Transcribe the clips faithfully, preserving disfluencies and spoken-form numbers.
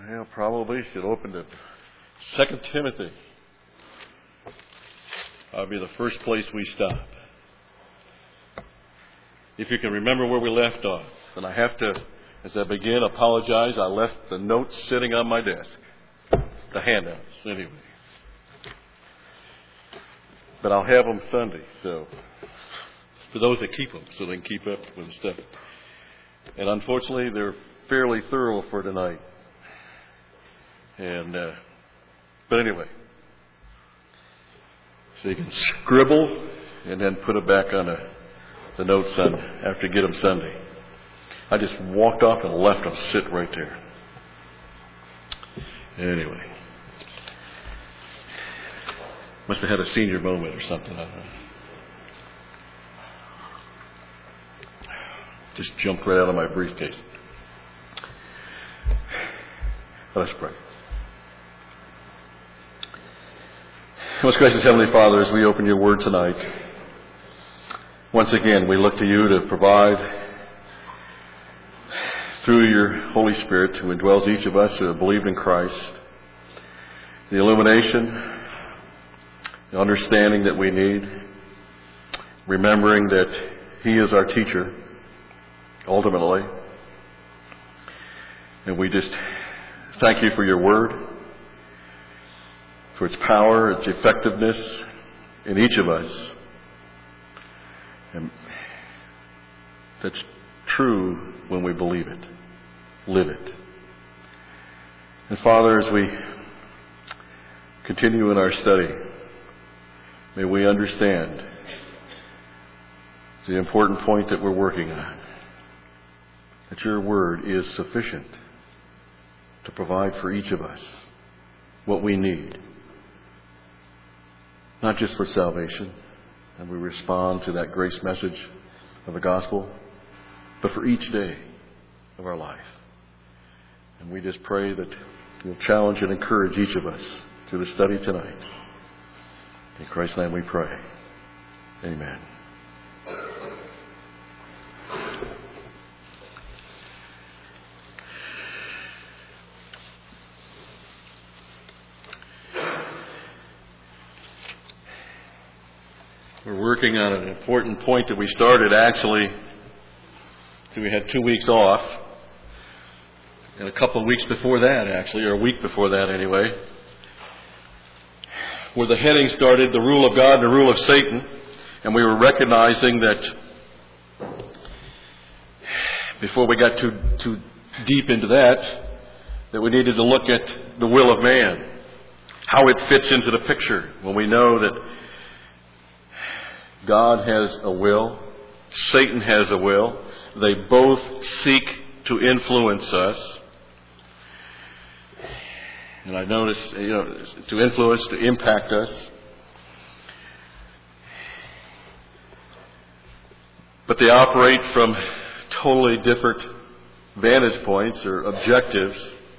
Well, probably should open to Second Timothy. That'll be the first place we stop. If you can remember where we left off. And I have to, as I begin, apologize. I left the notes sitting on my desk. The handouts, anyway. But I'll have them Sunday, so for those that keep them, so they can keep up with the stuff. And unfortunately, they're fairly thorough for tonight. And, uh, but anyway, so you can scribble and then put it back on a, the notes on after you get them Sunday. I just walked off and left them sit right there. Anyway, must have had a senior moment or something. I don't know. Just jumped right out of my briefcase. Let's pray. Most gracious Heavenly Father, as we open your word tonight, once again we look to you to provide through your Holy Spirit who indwells each of us who have believed in Christ the illumination, the understanding that we need, remembering that He is our teacher ultimately. And we just thank you for your word, for its power, its effectiveness in each of us. And that's true when we believe it, live it. And Father, as we continue in our study, may we understand the important point that we're working on, that your word is sufficient to provide for each of us what we need. Not just for salvation, and we respond to that grace message of the gospel, but for each day of our life. And we just pray that you'll challenge and encourage each of us through the study tonight. In Christ's name we pray. Amen. We're working on an important point that we started actually, so we had two weeks off, and a couple of weeks before that actually, or a week before that anyway, where the heading started, the rule of God and the rule of Satan, and we were recognizing that before we got too too deep into that, that we needed to look at the will of man, how it fits into the picture when we know that God has a will, Satan has a will. They both seek to influence us. And I noticed, you know, to influence, to impact us. But they operate from totally different vantage points or objectives.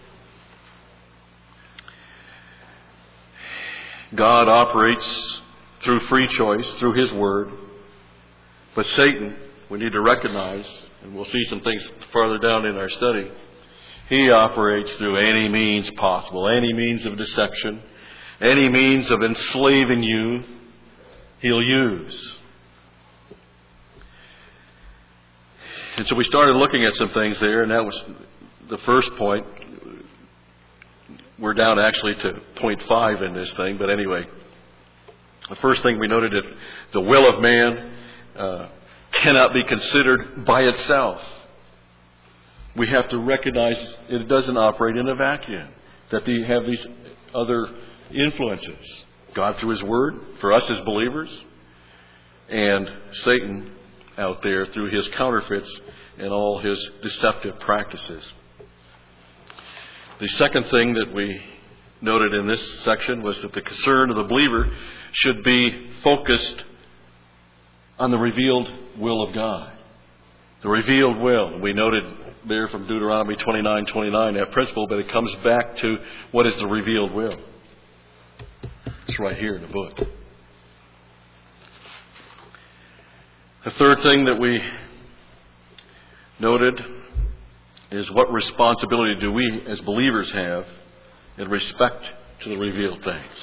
God operates through free choice, through His Word. But Satan, we need to recognize, and we'll see some things farther down in our study, he operates through any means possible, any means of deception, any means of enslaving you, he'll use. And so we started looking at some things there, and that was the first point. We're down actually to point five in this thing, but anyway. The first thing we noted is the will of man uh, cannot be considered by itself. We have to recognize it doesn't operate in a vacuum, that they have these other influences. God through His Word, for us as believers, and Satan out there through his counterfeits and all his deceptive practices. The second thing that we noted in this section was that the concern of the believer should be focused on the revealed will of God. The revealed will. We noted there from Deuteronomy twenty-nine twenty-nine that principle, but it comes back to what is the revealed will. It's right here in the book. The third thing that we noted is what responsibility do we as believers have in respect to the revealed things?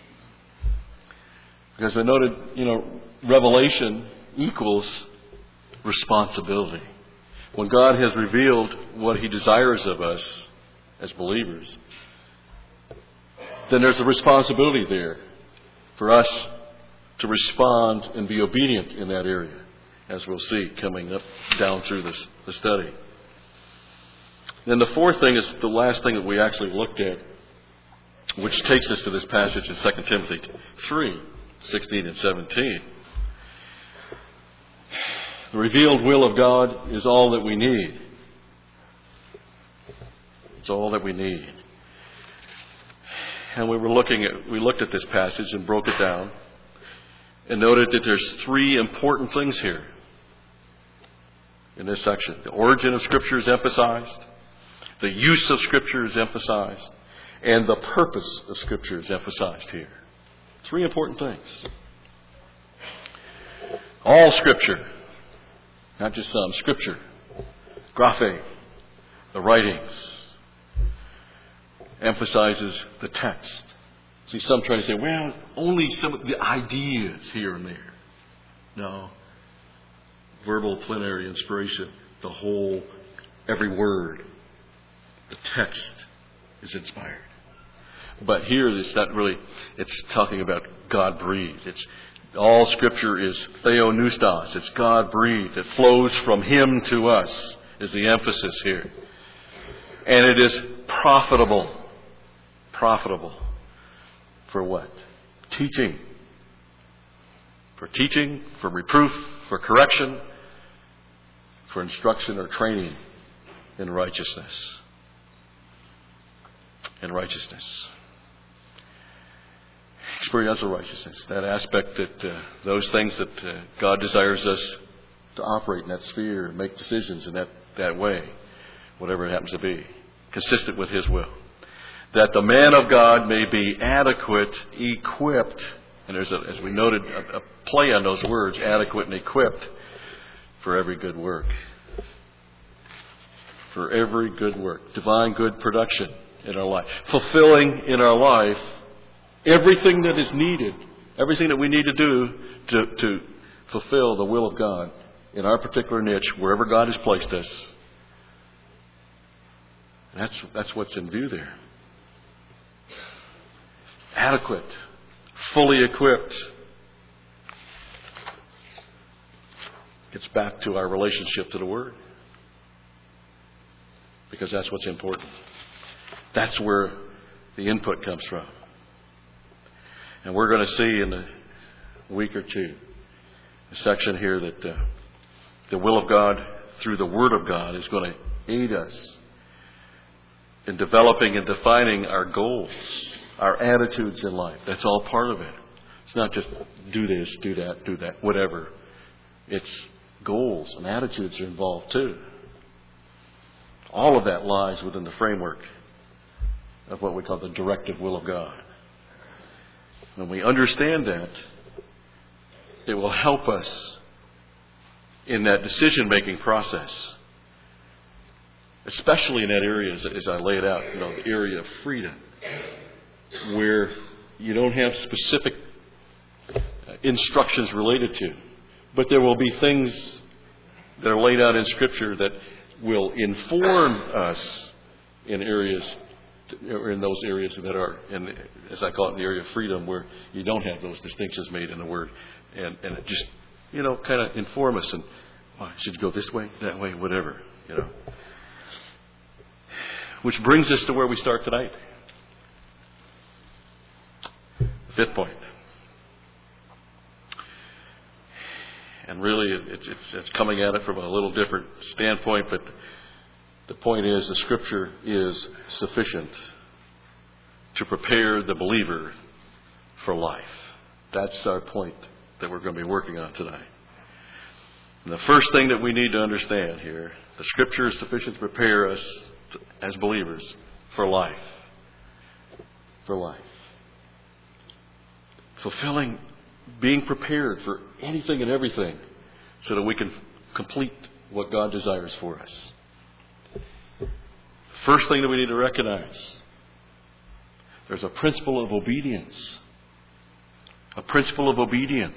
Because I noted, you know, revelation equals responsibility. When God has revealed what He desires of us as believers, then there's a responsibility there for us to respond and be obedient in that area, as we'll see coming up down through this, the study. Then the fourth thing is the last thing that we actually looked at, which takes us to this passage in Second Timothy three, sixteen and seventeen. The revealed will of God is all that we need. It's all that we need. And we were looking at, we looked at this passage and broke it down and noted that there's three important things here in this section. The origin of Scripture is emphasized. The use of Scripture is emphasized. And the purpose of Scripture is emphasized here. Three important things. All Scripture, not just some, Scripture, graphe, the writings, emphasizes the text. See, some try to say, well, only some of the ideas here and there. No. Verbal plenary inspiration, the whole, every word, the text is inspired. But here it's not really, it's talking about God-breathed. It's all Scripture is theopneustos. It's God-breathed. It flows from Him to us, is the emphasis here. And it is profitable. Profitable. For what? Teaching. For teaching, for reproof, for correction, for instruction or training in righteousness. In righteousness. Experiential righteousness. That aspect that uh, those things that uh, God desires us to operate in that sphere, make decisions in that, that way, whatever it happens to be, consistent with His will. That the man of God may be adequate, equipped, and there's, a, as we noted, a, a play on those words, adequate and equipped, for every good work. For every good work. Divine good production in our life. Fulfilling in our life everything that is needed, everything that we need to do to, to fulfill the will of God in our particular niche, wherever God has placed us. That's, that's what's in view there. Adequate, fully equipped. Gets back to our relationship to the Word. Because that's what's important. That's where the input comes from. And we're going to see in a week or two a section here that uh, the will of God through the Word of God is going to aid us in developing and defining our goals, our attitudes in life. That's all part of it. It's not just do this, do that, do that, whatever. It's goals and attitudes are involved too. All of that lies within the framework of what we call the directive will of God. When we understand that, it will help us in that decision-making process, especially in that area, as, as I lay it out, you know, the area of freedom, where you don't have specific instructions related to, but there will be things that are laid out in Scripture that will inform us in areas, or in those areas that are, in, as I call it, in the area of freedom, where you don't have those distinctions made in the Word, and and it just, you know, kind of inform us, and oh, should you go this way, that way, whatever, you know. Which brings us to where we start tonight. Fifth point. And really, it's, it's, it's coming at it from a little different standpoint, but the point is the Scripture is sufficient to prepare the believer for life. That's our point that we're going to be working on tonight. And the first thing that we need to understand here, the Scripture is sufficient to prepare us to, as believers for life. For life. Fulfilling, being prepared for anything and everything so that we can complete what God desires for us. First thing that we need to recognize, there's a principle of obedience. A principle of obedience.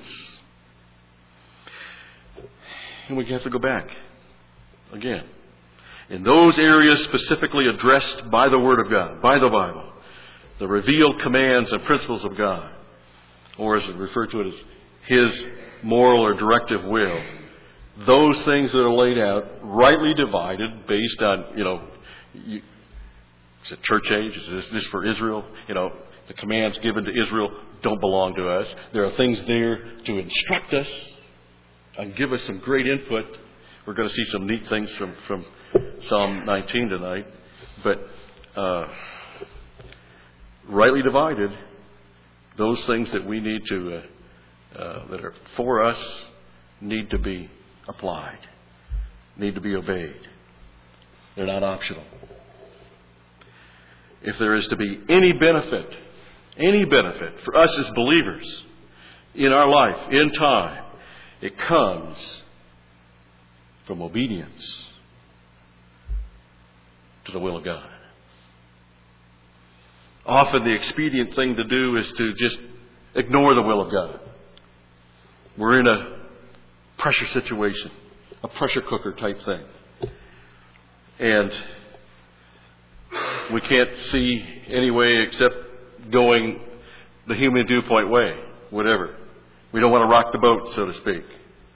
And we have to go back again. In those areas specifically addressed by the Word of God, by the Bible, the revealed commands and principles of God, or as we refer to it as His moral or directive will, those things that are laid out, rightly divided based on, you know, you, is it church age? Is this, this for Israel? You know, the commands given to Israel don't belong to us. There are things there to instruct us and give us some great input. We're going to see some neat things from, from Psalm nineteen tonight. But uh, rightly divided, those things that we need to, uh, uh, that are for us, need to be applied, need to be obeyed. They're not optional. If there is to be any benefit, any benefit for us as believers in our life, in time, it comes from obedience to the will of God. Often the expedient thing to do is to just ignore the will of God. We're in a pressure situation, a pressure cooker type thing. And we can't see any way except going the human viewpoint way, whatever. We don't want to rock the boat, so to speak.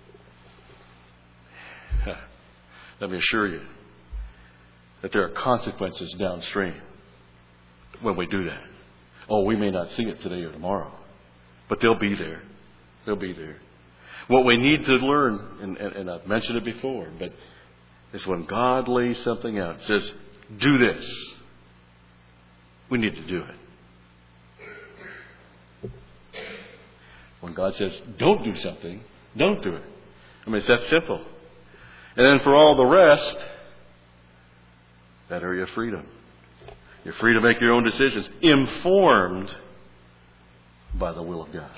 Let me assure you that there are consequences downstream when we do that. Oh, we may not see it today or tomorrow, but they'll be there. They'll be there. What we need to learn, and, and, and I've mentioned it before, but is when God lays something out, says, do this, we need to do it. When God says, don't do something, don't do it. I mean, it's that simple. And then for all the rest, that area of freedom. You're free to make your own decisions, informed by the will of God.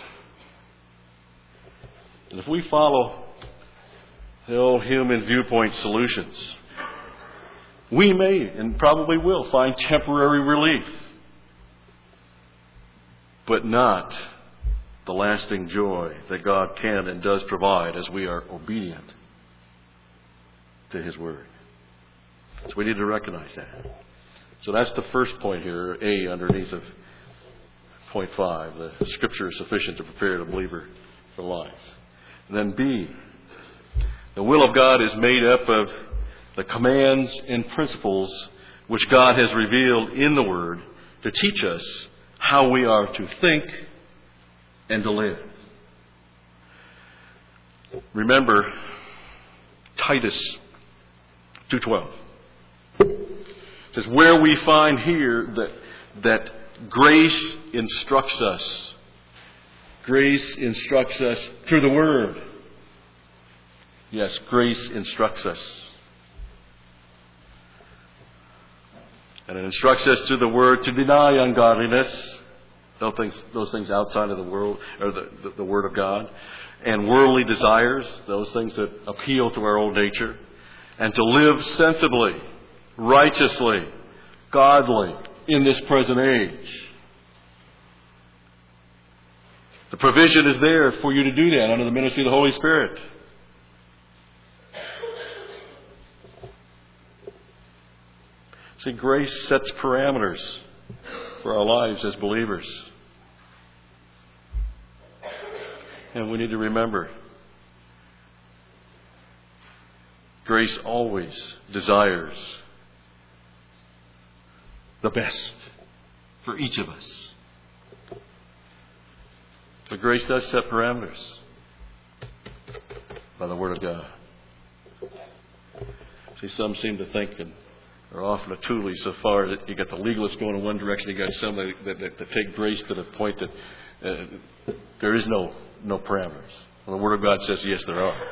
And if we follow the old human viewpoint solutions, we may and probably will find temporary relief, but not the lasting joy that God can and does provide as we are obedient to His Word. So we need to recognize that. So that's the first point here, A, underneath of point five. The Scripture is sufficient to prepare the believer for life. And then B, the will of God is made up of the commands and principles which God has revealed in the Word to teach us how we are to think and to live. Remember Titus two twelve. It says, where we find here that that grace instructs us. Grace instructs us through the Word. Yes, grace instructs us. And it instructs us through the Word to deny ungodliness, those things, those things outside of the world, or the, the, the Word of God, and worldly desires, those things that appeal to our old nature, and to live sensibly, righteously, godly in this present age. The provision is there for you to do that under the ministry of the Holy Spirit. See, grace sets parameters for our lives as believers. And we need to remember, grace always desires the best for each of us. But grace does set parameters by the Word of God. See, some seem to think, and they're often a toolie so far that you got the legalists going in one direction, you got some that, that, that, that take grace to the point that uh, there is no no parameters. Well, the Word of God says, yes, there are.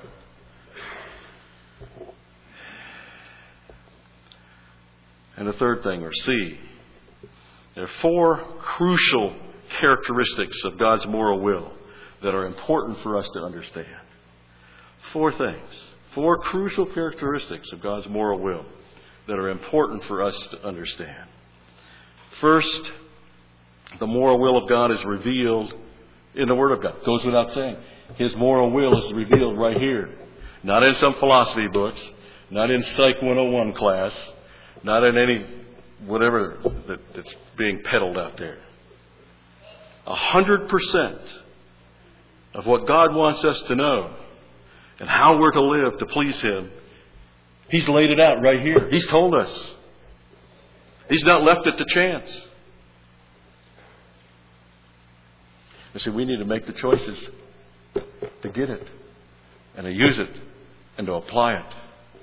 And the third thing, or C, there are four crucial characteristics of God's moral will that are important for us to understand. Four things. Four crucial characteristics of God's moral will that are important for us to understand. First, the moral will of God is revealed in the Word of God. It goes without saying. His moral will is revealed right here. Not in some philosophy books, not in Psych one oh one class, not in any whatever that, that's being peddled out there. A hundred percent of what God wants us to know and how we're to live to please Him, He's laid it out right here. He's told us. He's not left it to chance. You see, we need to make the choices to get it and to use it and to apply it.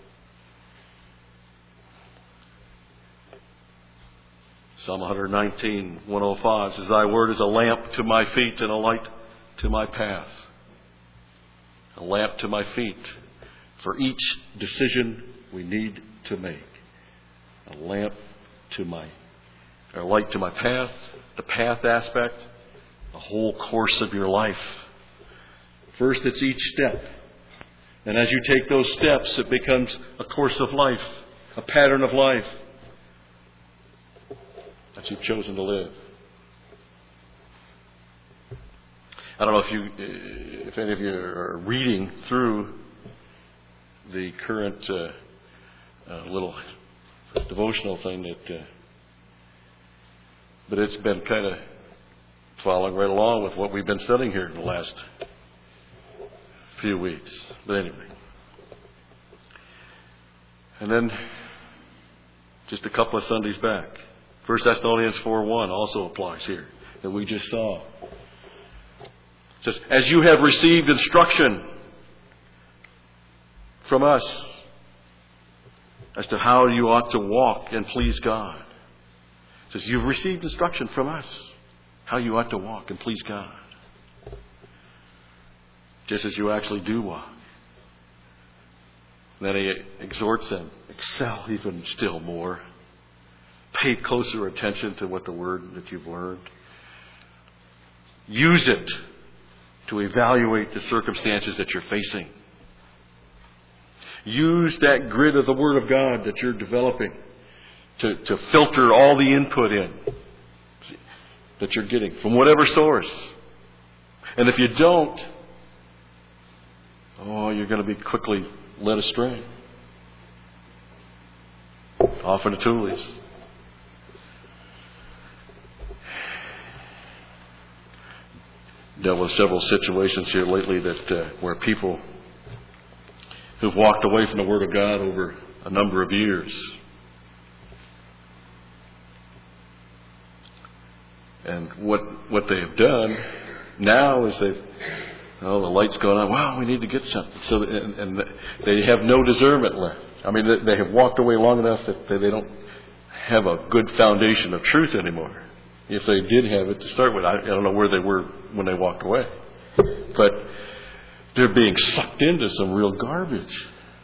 Psalm one nineteen, one oh five says, Thy word is a lamp to my feet and a light to my path. A lamp to my feet for each decision we need to make. A lamp to my, or a light to my path, the path aspect, the whole course of your life. First, it's each step. And as you take those steps, it becomes a course of life, a pattern of life that you've chosen to live. I don't know if you, if any of you are reading through the current uh, uh, little devotional thing that, uh, but it's been kind of following right along with what we've been studying here in the last few weeks. But anyway, and then just a couple of Sundays back, First Thessalonians four one also applies here that we just saw. It says, as you have received instruction from us as to how you ought to walk and please God. It says, you've received instruction from us how you ought to walk and please God. Just as you actually do walk. And then he exhorts them, excel even still more. Pay closer attention to what the word that you've learned. Use it to evaluate the circumstances that you're facing. Use that grid of the Word of God that you're developing to, to filter all the input in that you're getting from whatever source. And if you don't, oh, you're going to be quickly led astray. Off into toolies. Dealt with several situations here lately that uh, where people who've walked away from the Word of God over a number of years, and what what they have done now is they've oh the light's gone on. Wow, we need to get something. So and, and they have no discernment left. I mean, they, they have walked away long enough that they, they don't have a good foundation of truth anymore. If they did have it to start with, I, I don't know where they were when they walked away. But they're being sucked into some real garbage.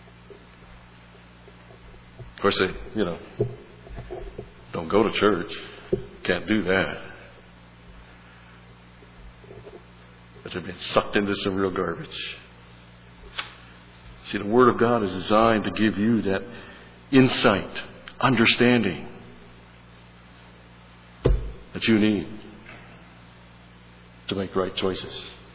Of course, they, you know, don't go to church. Can't do that. But they're being sucked into some real garbage. See, the Word of God is designed to give you that insight, understanding that you need to make right choices.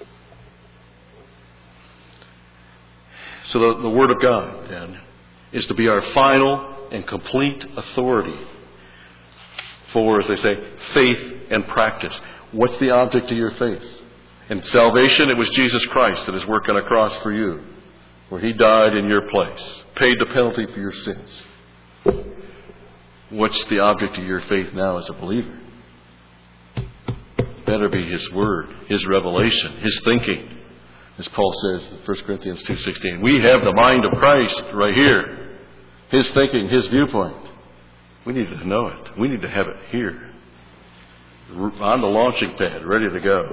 So the, the Word of God, then, is to be our final and complete authority for, as they say, faith and practice. What's the object of your faith? In salvation, it was Jesus Christ that is working on a cross for you, where He died in your place, paid the penalty for your sins. What's the object of your faith now as a believer? Better be His Word, His revelation, His thinking. As Paul says in First Corinthians two sixteen, we have the mind of Christ right here. His thinking, His viewpoint. We need to know it. We need to have it here. On the launching pad, ready to go.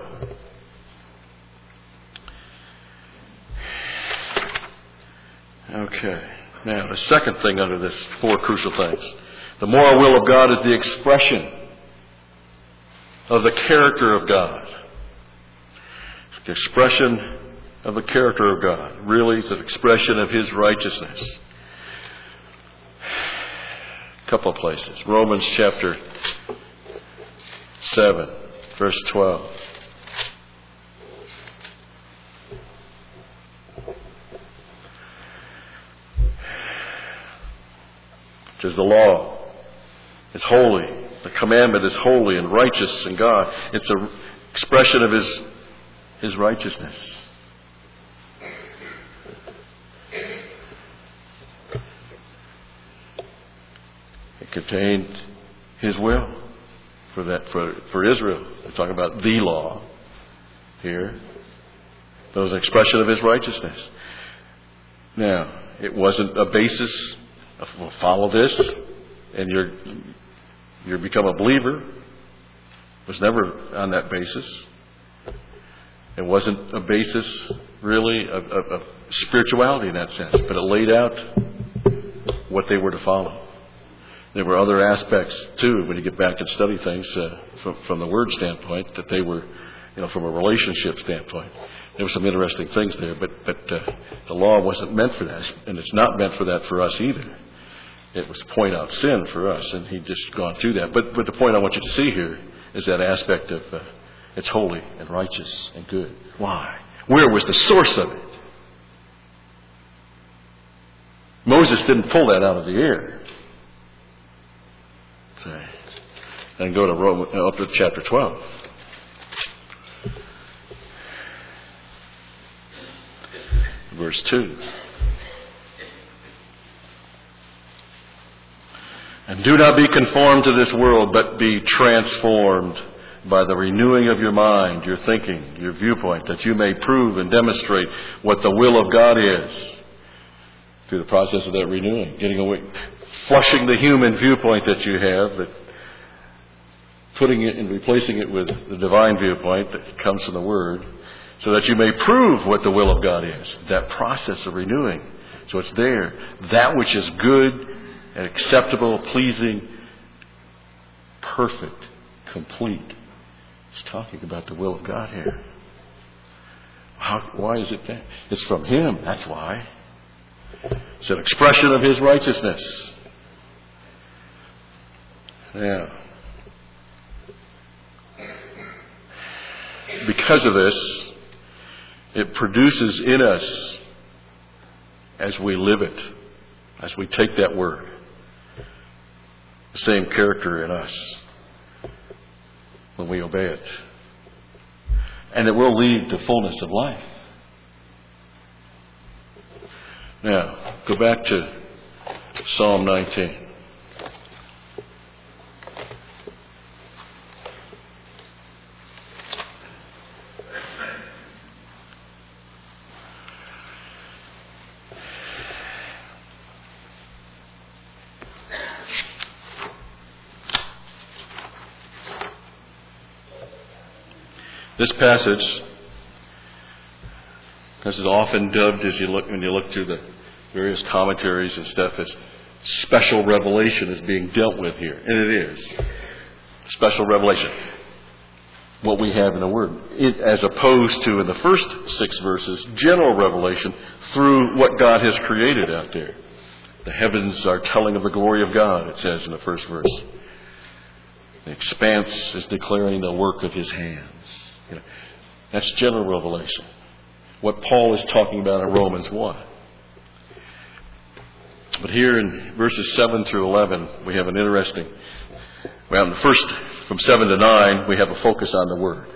Okay. Now, the second thing under this four crucial things. The moral will of God is the expression of the character of God. The expression of the character of God. Really, it's an expression of His righteousness. A couple of places. Romans chapter seven, verse twelve. It says the law is holy. The commandment is holy and righteous in God. It's an expression of His, His righteousness. It contained His will for that for, for Israel. We're talking about the law here. But it was an expression of His righteousness. Now, it wasn't a basis of, well, follow this and you're you become a believer. It was never on that basis. It wasn't a basis really of, of, of spirituality in that sense, but it laid out what they were to follow. There were other aspects too, when you get back and study things uh, from, from the word standpoint, that they were, you know, from a relationship standpoint. There were some interesting things there, but but uh, the law wasn't meant for that, and it's not meant for that for us either. It was to point out sin for us, and He'd just gone through that. But but the point I want you to see here is that aspect of uh, it's holy and righteous and good. Why? Where was the source of it? Moses didn't pull that out of the air. Okay. And go to Rome, up to chapter twelve. Verse two. And do not be conformed to this world, but be transformed by the renewing of your mind, your thinking, your viewpoint, that you may prove and demonstrate what the will of God is. Through the process of that renewing, getting away, flushing the human viewpoint that you have, but putting it and replacing it with the divine viewpoint that comes from the Word, so that you may prove what the will of God is. That process of renewing. So it's there. That which is good and acceptable, pleasing, perfect, complete. He's talking about the will of God here. How, why is it that? It's from Him. That's why. It's an expression of His righteousness. Yeah. Because of this, it produces in us, as we live it, as we take that word, the same character in us when we obey it. And it will lead to fullness of life. Now, go back to Psalm nineteen. This passage, this is often dubbed, as you look when you look through the various commentaries and stuff, as special revelation is being dealt with here, and it is special revelation. What we have in the Word, it, as opposed to in the first six verses, general revelation through what God has created out there. The heavens are telling of the glory of God, it says in the first verse. The expanse is declaring the work of His hands. You know, that's general revelation. What Paul is talking about in Romans one. But here in verses seven through eleven, we have an interesting... Well, in the first, from seven to nine, we have a focus on the Word.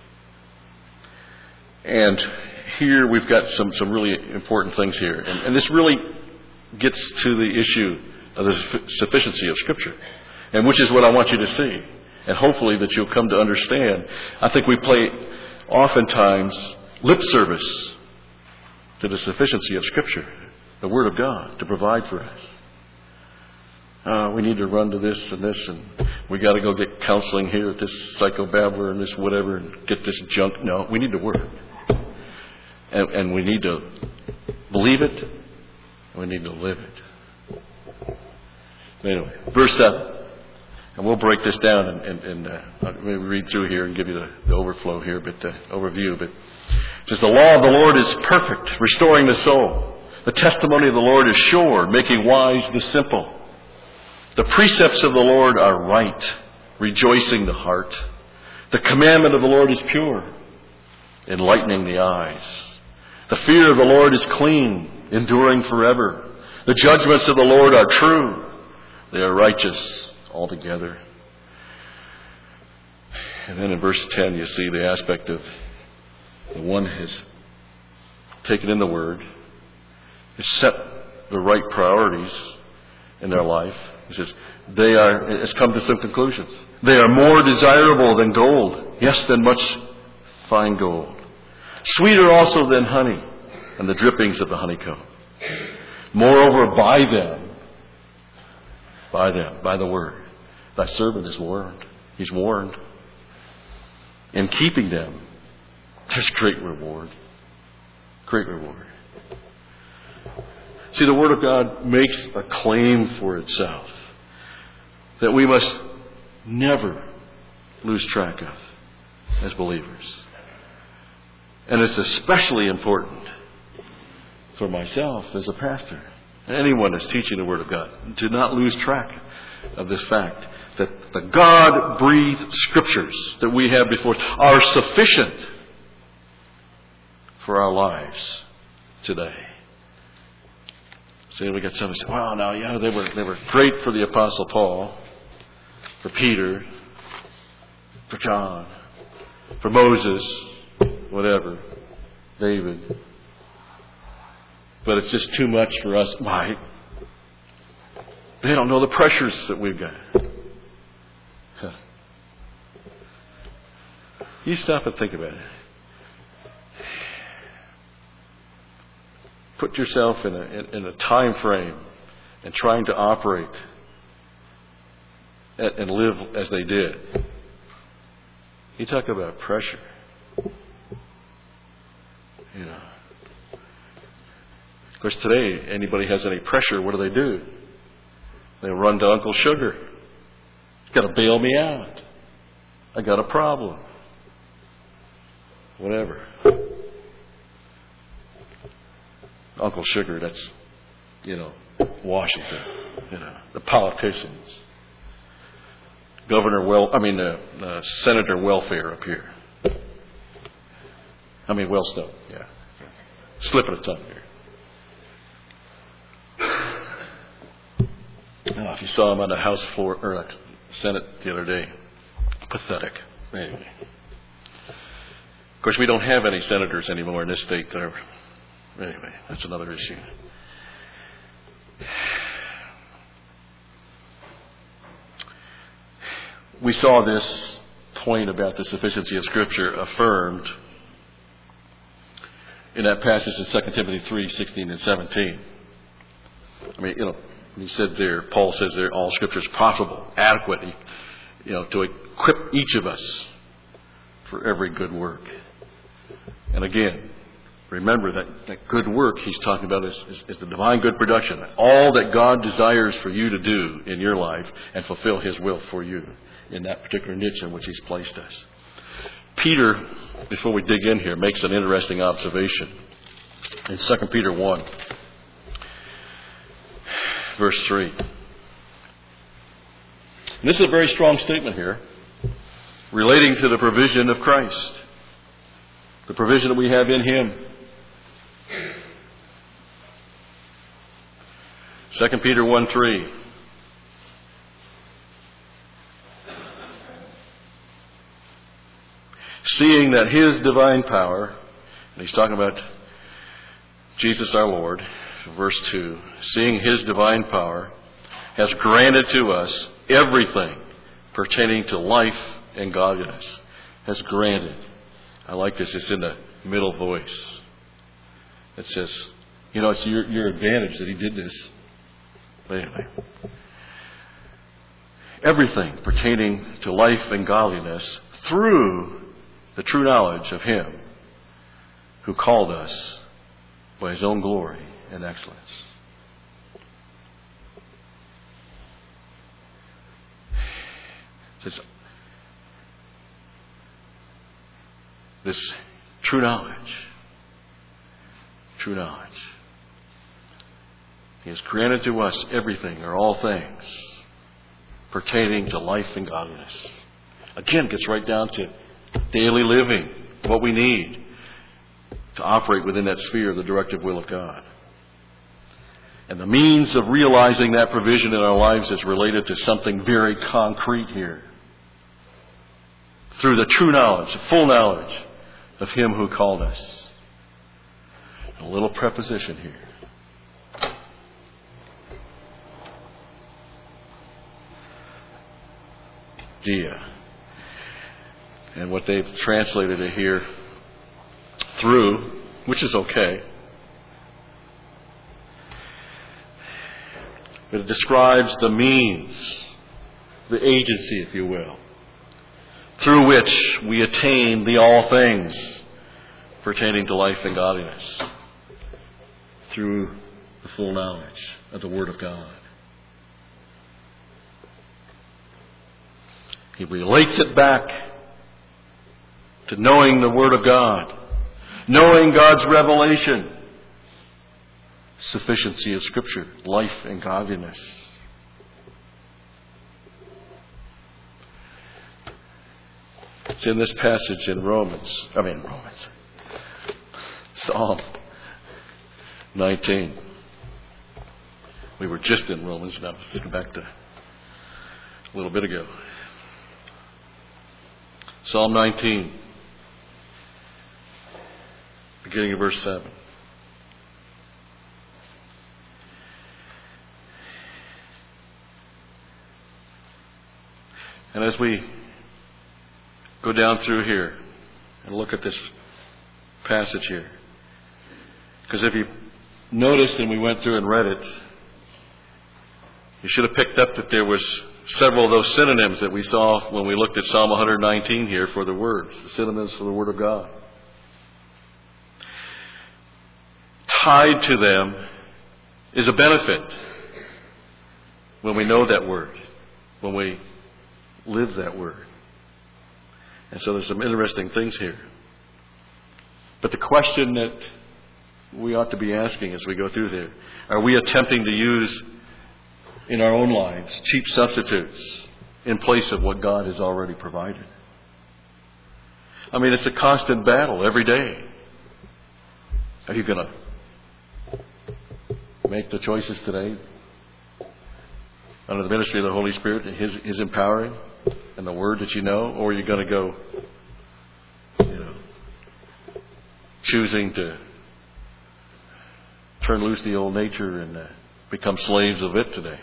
And here we've got some, some really important things here. And, and this really gets to the issue of the sufficiency of Scripture. And which is what I want you to see. And hopefully that you'll come to understand. I think we play oftentimes lip service to the sufficiency of Scripture, the Word of God, to provide for us. Uh, we need to run to this and this, and we got to go get counseling here at this psychobabbler and this whatever, and get this junk. No, we need the Word. And, and we need to believe it, and we need to live it. Anyway, verse seven. And we'll break this down and, and, and uh, maybe read through here and give you the, the overflow here, but uh, overview. But it says, the law of the Lord is perfect, restoring the soul. The testimony of the Lord is sure, making wise the simple. The precepts of the Lord are right, rejoicing the heart. The commandment of the Lord is pure, enlightening the eyes. The fear of the Lord is clean, enduring forever. The judgments of the Lord are true. They are righteous altogether. And then in verse ten, you see the aspect of the one has taken in the Word, has set the right priorities in their life. He says, they are, has come to some conclusions. They are more desirable than gold, yes, than much fine gold. Sweeter also than honey and the drippings of the honeycomb. Moreover, by them, by them, by the Word, thy servant is warned. He's warned. In keeping them, there's great reward. Great reward. See, the Word of God makes a claim for itself that we must never lose track of as believers. And it's especially important for myself as a pastor, and anyone that's teaching the Word of God, to not lose track of this fact that the God-breathed Scriptures that we have before us are sufficient for our lives today. See, we got somebody say, "Well, now, yeah, they were they were great for the Apostle Paul, for Peter, for John, for Moses, whatever, David. But it's just too much for us." Why? They don't know the pressures that we've got. Huh. You stop and think about it. Put yourself in a, in, in a time frame and trying to operate and, and live as they did. You talk about pressure. You know. Of course, today, anybody has any pressure, what do they do? They run to Uncle Sugar. Got to bail me out. I got a problem. Whatever. Uncle Sugar, that's, you know, Washington, you know, the politicians. Governor Well, I mean, uh, uh, Senator Welfare up here. I mean, Wellstone, yeah. Slip of the tongue here. Oh, if you saw him on the House floor, or uh, Senate the other day, pathetic. Anyway. Of course, we don't have any senators anymore in this state that are. Anyway, that's another issue. We saw this point about the sufficiency of Scripture affirmed in that passage in Second Timothy three, sixteen and seventeen. I mean, you know, he said there, Paul says there, all Scripture is profitable, adequate, you know, to equip each of us for every good work. And again, remember that, that good work he's talking about is, is, is the divine good production. All that God desires for you to do in your life and fulfill His will for you in that particular niche in which He's placed us. Peter, before we dig in here, makes an interesting observation. In Second Peter one, verse three. And this is a very strong statement here relating to the provision of Christ. The provision that we have in Him. Second Peter one three. Seeing that His divine power, and he's talking about Jesus our Lord, verse two, seeing His divine power has granted to us everything pertaining to life and godliness. Has granted. I like this. It's in the middle voice. It says, you know, it's your, your advantage that He did this. But anyway. Everything pertaining to life and godliness through the true knowledge of Him who called us by His own glory and excellence. It says, this true knowledge, true knowledge. He has granted to us everything or all things pertaining to life and godliness. Again, gets right down to daily living, what we need to operate within that sphere of the directive will of God. And the means of realizing that provision in our lives is related to something very concrete here. Through the true knowledge, full knowledge of Him who called us. A little preposition here. Dia. And what they've translated it here, through, which is okay. But it describes the means, the agency, if you will, through which we attain the all things pertaining to life and godliness, through the full knowledge of the Word of God. He relates it back to knowing the Word of God, knowing God's revelation, sufficiency of Scripture, life and godliness. It's in this passage in Romans, I mean Romans, Psalm nineteen. We were just in Romans, now let's go back to a little bit ago. Psalm nineteen. Beginning of verse seven. And as we go down through here and look at this passage here, because if you noticed and we went through and read it, you should have picked up that there was several of those synonyms that we saw when we looked at Psalm one nineteen here for the words, the synonyms for the Word of God. Tied to them is a benefit when we know that Word, when we live that Word. And so there's some interesting things here. But the question that we ought to be asking as we go through there, are we attempting to use in our own lives cheap substitutes in place of what God has already provided? I mean, it's a constant battle every day. Are you going to make the choices today under the ministry of the Holy Spirit and His, His empowering and the Word that you know? Or are you going to go, you know, choosing to turn loose the old nature and uh, become slaves of it today?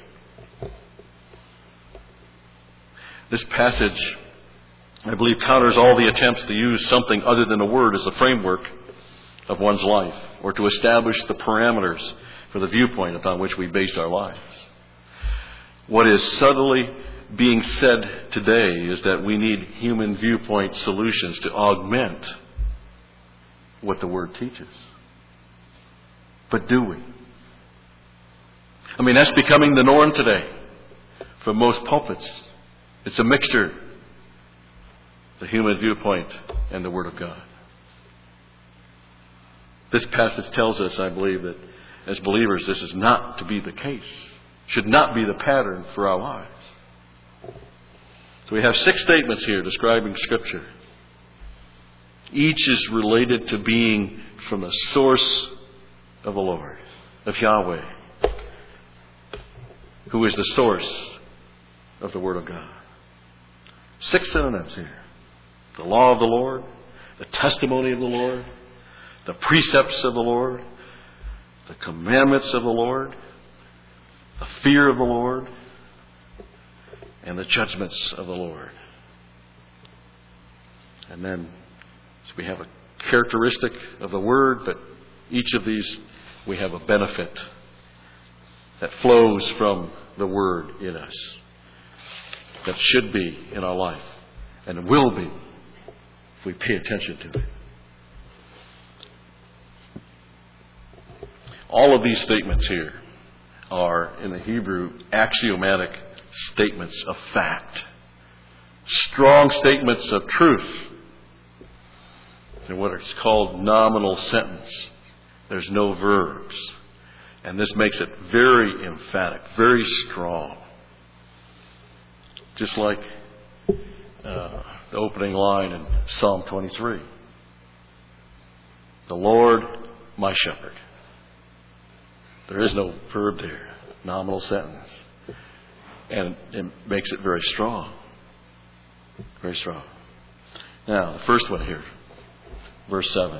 This passage, I believe, counters all the attempts to use something other than a word as a framework of one's life, or to establish the parameters for the viewpoint upon which we base our lives. What is subtly being said today is that we need human viewpoint solutions to augment what the Word teaches. But do we? I mean, that's becoming the norm today for most pulpits. It's a mixture, the human viewpoint and the Word of God. This passage tells us, I believe, that as believers, this is not to be the case. Should not be the pattern for our lives. So we have six statements here describing Scripture. Each is related to being from the source of the Lord, of Yahweh, who is the source of the Word of God. Six synonyms here. The law of the Lord, the testimony of the Lord, the precepts of the Lord, the commandments of the Lord, the fear of the Lord, and the judgments of the Lord. And then so we have a characteristic of the Word, but each of these we have a benefit that flows from the Word in us, that should be in our life, and will be if we pay attention to it. All of these statements here are, in the Hebrew, axiomatic statements of fact. Strong statements of truth. In what is called nominal sentence. There's no verbs. And this makes it very emphatic, very strong. Just like uh, the opening line in Psalm twenty-three. The Lord, my shepherd. There is no verb there. Nominal sentence. And it makes it very strong. Very strong. Now, the first one here. Verse seven.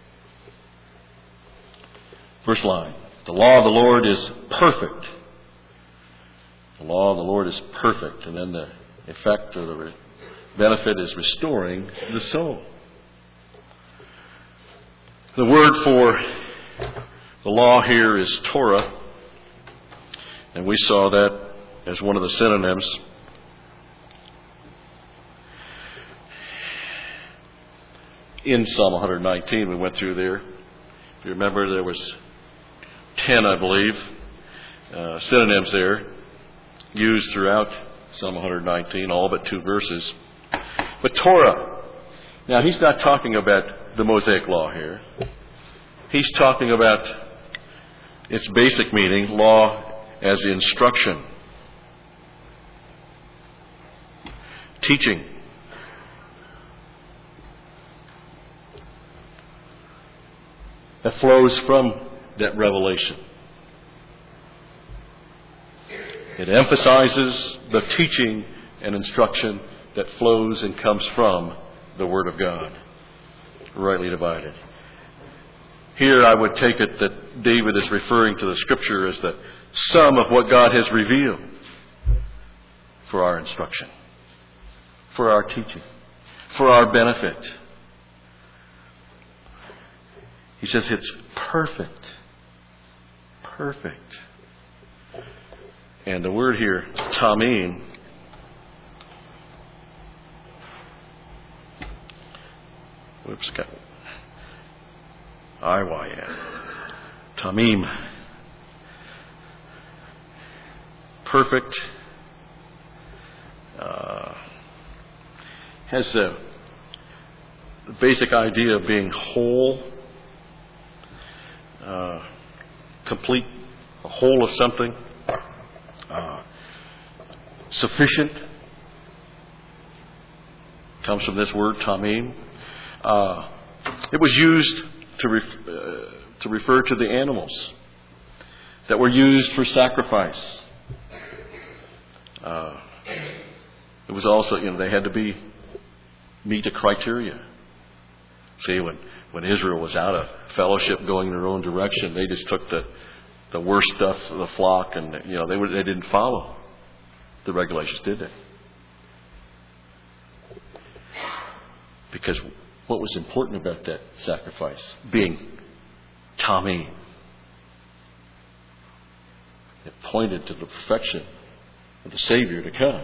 First line. The law of the Lord is perfect. The law of the Lord is perfect. And then the effect or the benefit is restoring the soul. The word for the law here is Torah. And we saw that as one of the synonyms. In Psalm one nineteen, we went through there. If you remember, there was ten, I believe, uh, synonyms there used throughout Psalm one nineteen, all but two verses. But Torah, now he's not talking about the Mosaic Law here. He's talking about its basic meaning, law as instruction, teaching. That flows from that revelation. It emphasizes the teaching and instruction that flows and comes from the Word of God, rightly divided. Here I would take it that David is referring to the Scripture as the sum of what God has revealed for our instruction, for our teaching, for our benefit. He says it's perfect. Perfect. And the word here, tamim, whoops, got I Y N. Tamim. Perfect. Uh, has the basic idea of being whole. Uh, complete, a whole of something, uh, sufficient, comes from this word, tamim. Uh, it was used to, ref- uh, to refer to the animals that were used for sacrifice. Uh, it was also, you know, they had to be, meet a criteria. See, when When Israel was out of fellowship going their own direction, they just took the, the worst stuff of the flock and, you know, they were, they didn't follow the regulations, did they? Because what was important about that sacrifice? Being tamim. It pointed to the perfection of the Savior to come.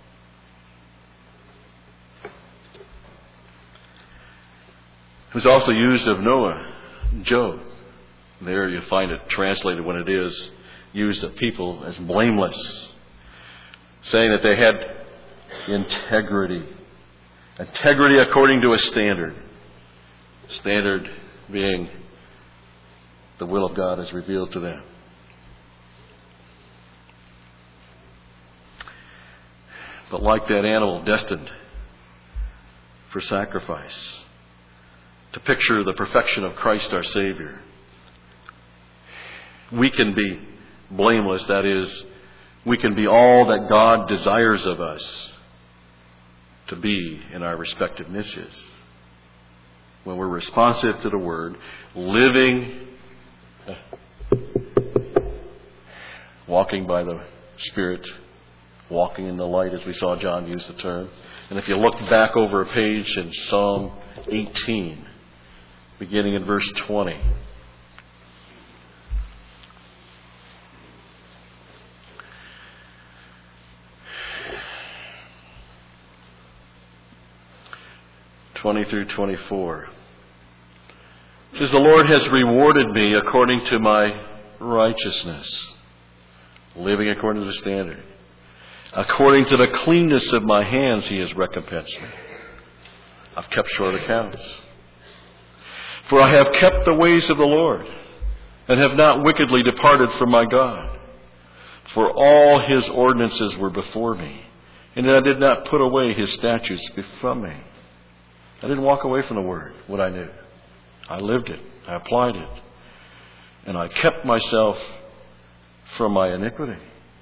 It was also used of Noah, Job. There you find it translated when it is used of people as blameless, saying that they had integrity. Integrity according to a standard. Standard being the will of God as revealed to them. But like that animal destined for sacrifice, to picture the perfection of Christ our Savior, we can be blameless. That is, we can be all that God desires of us to be in our respective niches. When we're responsive to the Word, living, walking by the Spirit, walking in the light, as we saw John use the term. And if you look back over a page in Psalm eighteen, beginning in verse twenty. twenty through twenty-four. It says, the Lord has rewarded me according to my righteousness, living according to the standard. According to the cleanness of my hands, He has recompensed me. I've kept short accounts. For I have kept the ways of the Lord, and have not wickedly departed from my God. For all His ordinances were before me, and that I did not put away His statutes from me. I didn't walk away from the Word, what I knew. I lived it. I applied it. And I kept myself from my iniquity.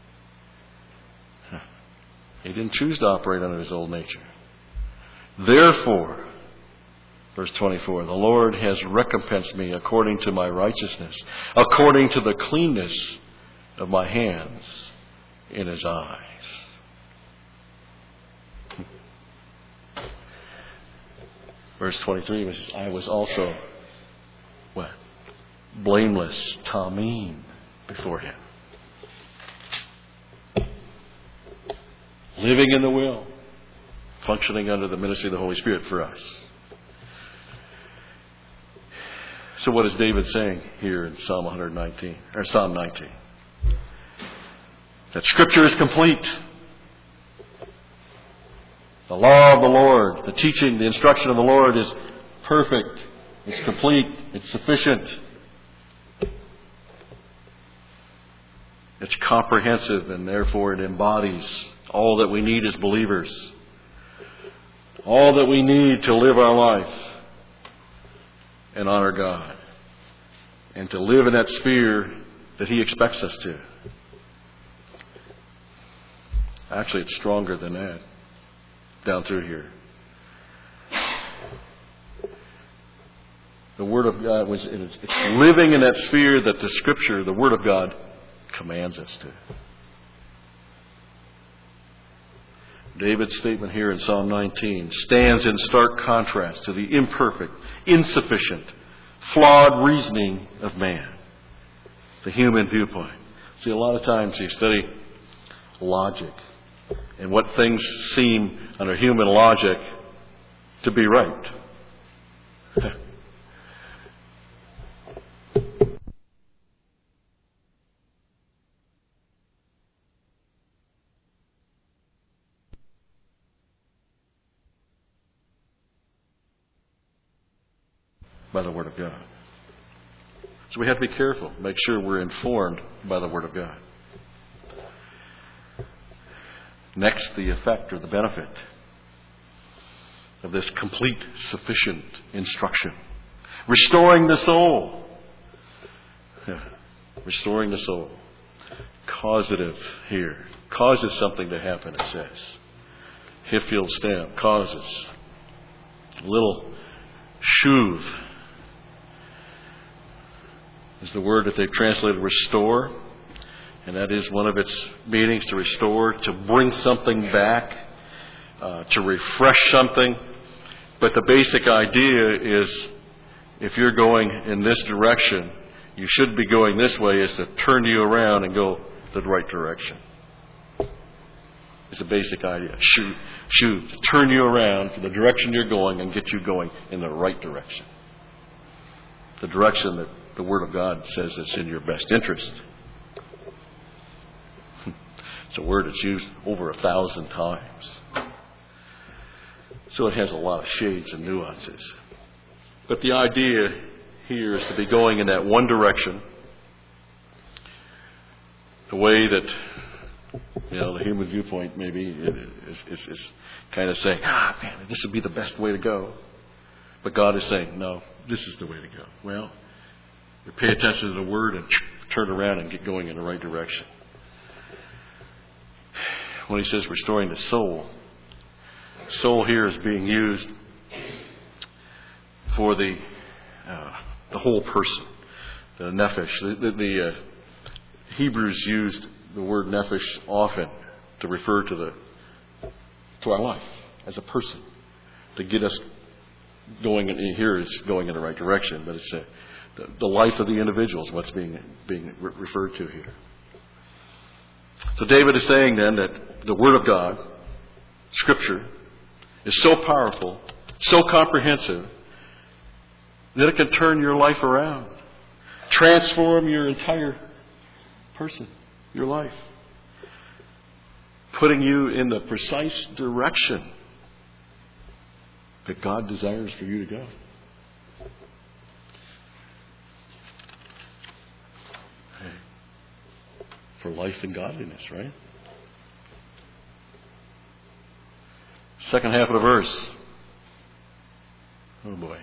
He didn't choose to operate under his old nature. Therefore, verse twenty-four, the Lord has recompensed me according to my righteousness, according to the cleanness of my hands in His eyes. Verse twenty-three, I was also, what? Blameless, tamim, before Him. Living in the will, functioning under the ministry of the Holy Spirit for us. So what is David saying here in Psalm one nineteen, or Psalm nineteen? That Scripture is complete. The law of the Lord, the teaching, the instruction of the Lord is perfect. It's complete. It's sufficient. It's comprehensive, and therefore it embodies all that we need as believers. All that we need to live our life and honor God. And to live in that sphere that He expects us to. Actually, it's stronger than that. Down through here. The Word of God was it's living in that sphere that the Scripture, the Word of God, commands us to. David's statement here in Psalm nineteen stands in stark contrast to the imperfect, insufficient, flawed reasoning of man. The human viewpoint. See, a lot of times you study logic and what things seem under human logic to be right. By the Word of God. So we have to be careful, make sure we're informed by the Word of God. Next, the effect or the benefit of this complete, sufficient instruction. Restoring the soul. Yeah. Restoring the soul. Causative here. Causes something to happen, it says. Hifffield stamp. Causes. A little shuv is the word that they've translated restore. And that is one of its meanings, to restore, to bring something back, uh, to refresh something. But the basic idea is, if you're going in this direction, you should be going this way, is to turn you around and go the right direction. It's a basic idea. Shoot, shoot, to turn you around to the direction you're going and get you going in the right direction. The direction that the Word of God says is in your best interest. It's a word that's used over a thousand times. So it has a lot of shades and nuances. But the idea here is to be going in that one direction. The way that, you know, the human viewpoint maybe is, is, is kind of saying, ah, man, this would be the best way to go. But God is saying, no, this is the way to go. Well, you pay attention to the Word and turn around and get going in the right direction. When He says restoring the soul, soul here is being used for the uh, the whole person, the nephesh. The, the, the uh, Hebrews used the word nephesh often to refer to the to our life as a person, to get us going. In, here is going in the right direction, but it's a, the, the life of the individual is what's being being re- referred to here. So David is saying then that the Word of God, Scripture, is so powerful, so comprehensive, that it can turn your life around. Transform your entire person, your life. Putting you in the precise direction that God desires for you to go. For life and godliness, right? Second half of the verse. Oh boy.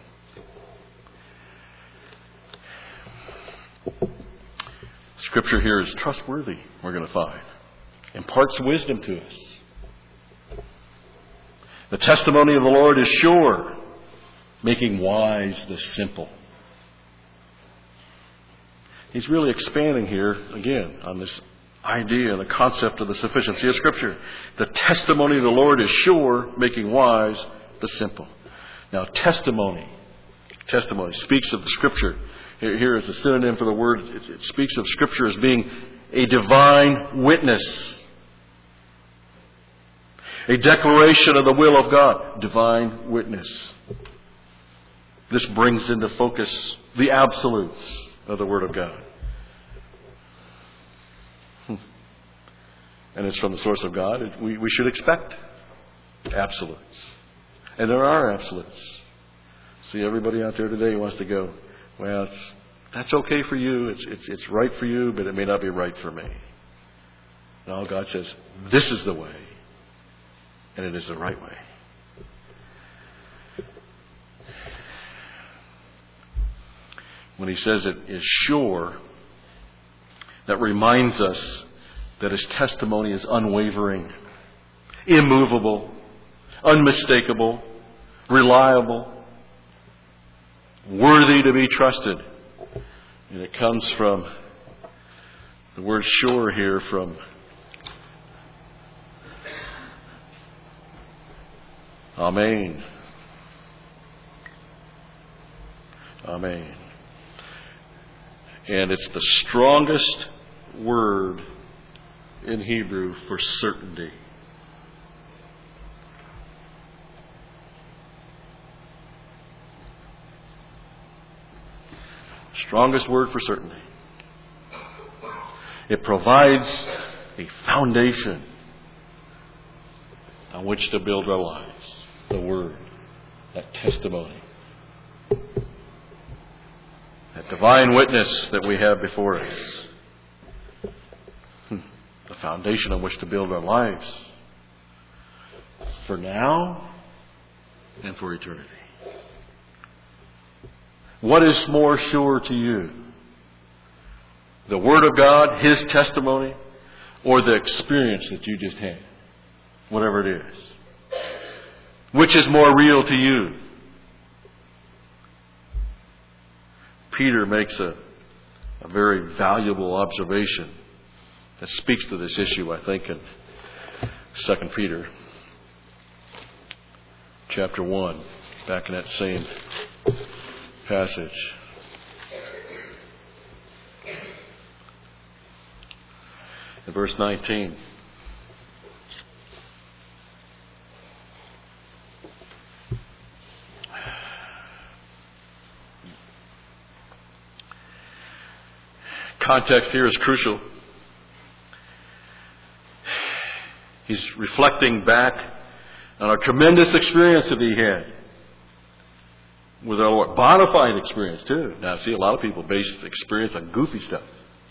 Scripture here is trustworthy, we're going to find. Imparts wisdom to us. The testimony of the Lord is sure, making wise the simple. He's really expanding here, again, on this idea and the concept of the sufficiency of Scripture. The testimony of the Lord is sure, making wise the simple. Now, testimony, testimony speaks of the Scripture. Here, here is a synonym for the word. It, it speaks of Scripture as being a divine witness. A declaration of the will of God. Divine witness. This brings into focus the absolutes of the Word of God. And it's from the source of God. We, we should expect absolutes. And there are absolutes. See, everybody out there today wants to go, well, it's, that's okay for you. It's, it's, it's right for you, but it may not be right for me. No, God says, this is the way. And it is the right way. When he says it is sure, that reminds us that his testimony is unwavering, immovable, unmistakable, reliable, worthy to be trusted. And it comes from the word sure here from Amen. Amen. And it's the strongest word in Hebrew for certainty. Strongest word for certainty. It provides a foundation on which to build our lives. The Word, that testimony, that divine witness that we have before us. The foundation on which to build our lives for now and for eternity. What is more sure to you? The Word of God, His testimony, or the experience that you just had? Whatever it is. Which is more real to you? Peter makes a, a very valuable observation that speaks to this issue, I think, in Second Peter chapter one, back in that same passage. In verse nineteen. Context here is crucial. He's reflecting back on a tremendous experience that he had with our Lord. Bona fide experience, too. Now, see, a lot of people base experience on goofy stuff.